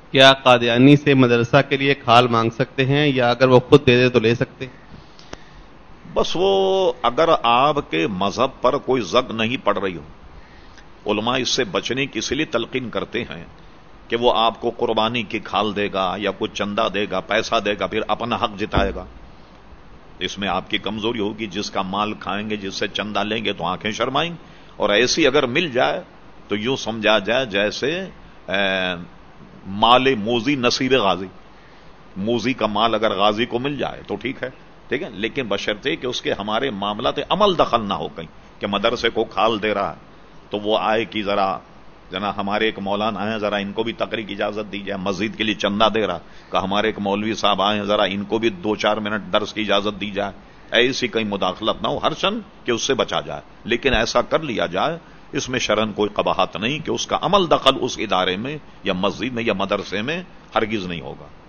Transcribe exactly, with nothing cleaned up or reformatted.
کیا قادیانی سے مدرسہ کے لیے کھال مانگ سکتے ہیں یا اگر وہ خود دے دے تو لے سکتے ہیں؟ بس وہ اگر آپ کے مذہب پر کوئی زگ نہیں پڑ رہی ہو، علماء اس سے بچنے کی اس لیے تلقین کرتے ہیں کہ وہ آپ کو قربانی کی کھال دے گا یا کچھ چندہ دے گا، پیسہ دے گا، پھر اپنا حق جتائے گا. اس میں آپ کی کمزوری ہوگی. جس کا مال کھائیں گے، جس سے چندہ لیں گے تو آنکھیں شرمائیں. اور ایسی اگر مل جائے تو یوں سمجھا جائے جیسے مال موزی نصیب غازی. موزی کا مال اگر غازی کو مل جائے تو ٹھیک ہے، ٹھیک ہے، لیکن بشرطے کہ اس کے ہمارے معاملات عمل دخل نہ ہو کہیں کہ مدرسے کو کھال دے رہا ہے تو وہ آئے کہ ذرا جنا ہمارے ایک مولانا آئے ذرا ان کو بھی تقریر کی اجازت دی جائے. مسجد کے لیے چندہ دے رہا کہ ہمارے ایک مولوی صاحب آئے ذرا ان کو بھی دو چار منٹ درس کی اجازت دی جائے. ایسی کہیں مداخلت نہ ہو ہر شن کہ اس سے بچا جائے. لیکن ایسا کر لیا جائے اس میں شرعن کوئی قباحت نہیں کہ اس کا عمل دخل اس ادارے میں یا مسجد میں یا مدرسے میں ہرگز نہیں ہوگا.